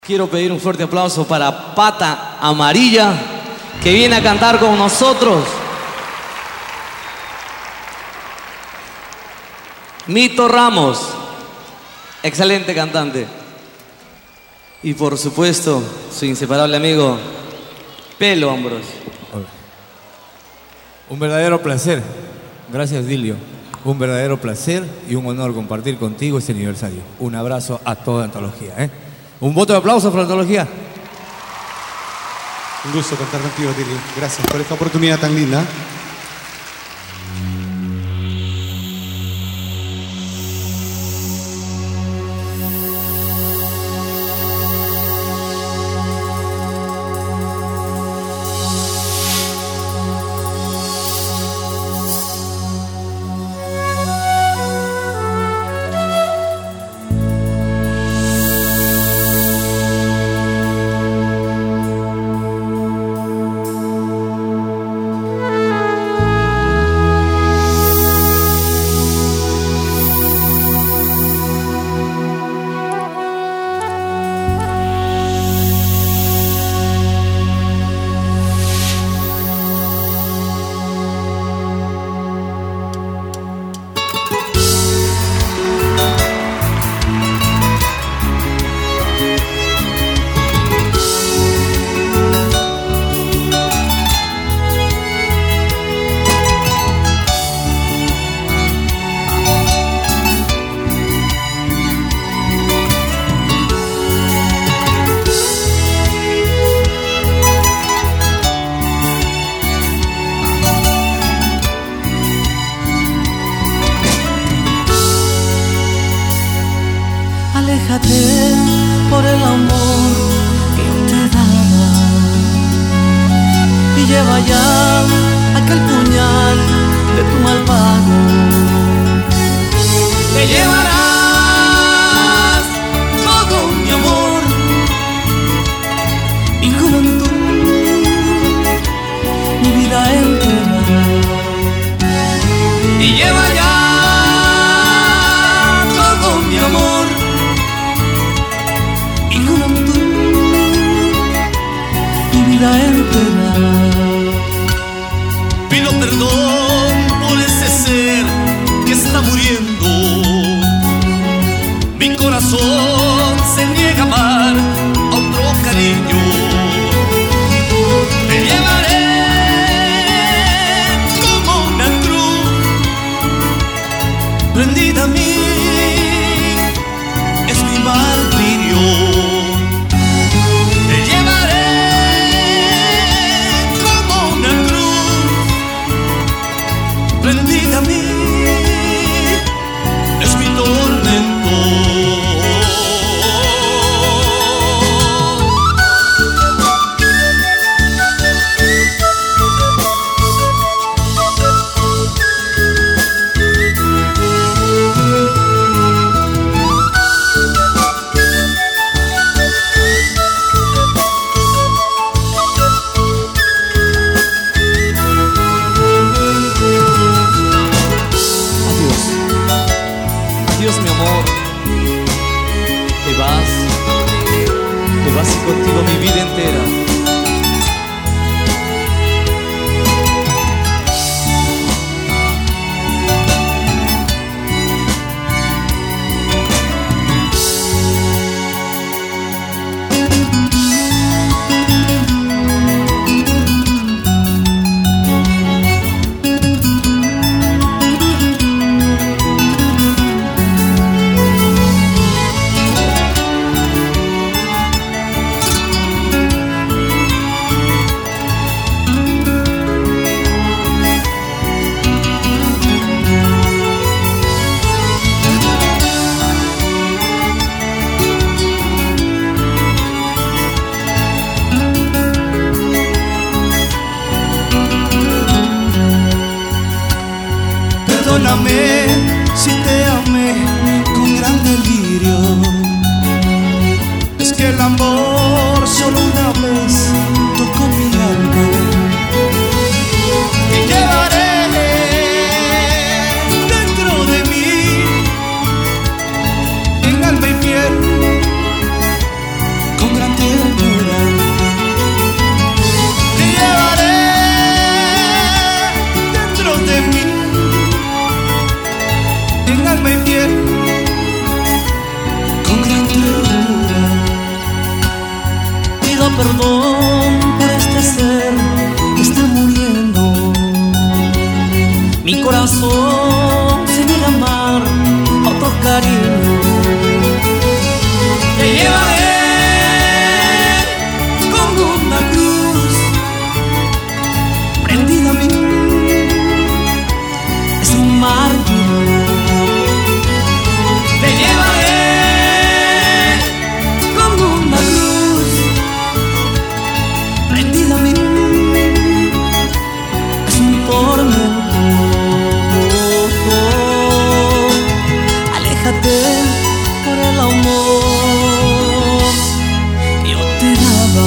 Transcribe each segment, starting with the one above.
Quiero pedir un fuerte aplauso para Pata Amarilla, que viene a cantar con nosotros. Mito Ramos, excelente cantante. Y por supuesto, su inseparable amigo, Pelo Hombros. Un verdadero placer. Gracias, Dilio. Un verdadero placer y un honor compartir contigo este aniversario. Un abrazo a toda Antología, ¿eh? Un voto de aplauso para Antología. Un gusto cantar contigo, Dilio. Gracias por esta oportunidad tan linda. Aléjate por el amor que yo te daba y lleva ya aquel puñal de tu malvado. Te llevarás todo mi amor, mi juventud, mi vida entera. Y lleva ya todo mi amor, entera. Pido perdón por ese ser que está muriendo. Mi corazón se niega a amar a otro cariño. Te llevaré como una cruz prendida a mí, es mi martirio. Prendida a mí, es mi tormento. Adiós, mi amor. Te vas y contigo mi vida entera. Perdóname si te amé con gran delirio. Es que el amor solo una vez tocó mi alma. Y llevaré dentro de mí, en alma y piel, con perdón por este ser que está muriendo. Mi corazón se niega a amar a otro cariño. Te llevaré con una cruz prendida a mí. Es un mártir. Te llevaré con una cruz prendida a mí. Es un tormento. Aléjate por el amor que yo te daba.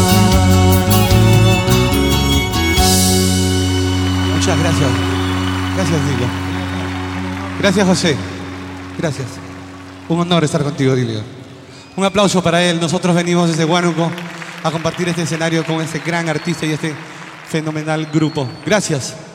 Muchas gracias. Gracias, Dilio. Gracias, José. Gracias. Un honor estar contigo, Dilio. Un aplauso para él. Nosotros venimos desde Huánuco a compartir este escenario con este gran artista y este fenomenal grupo. Gracias.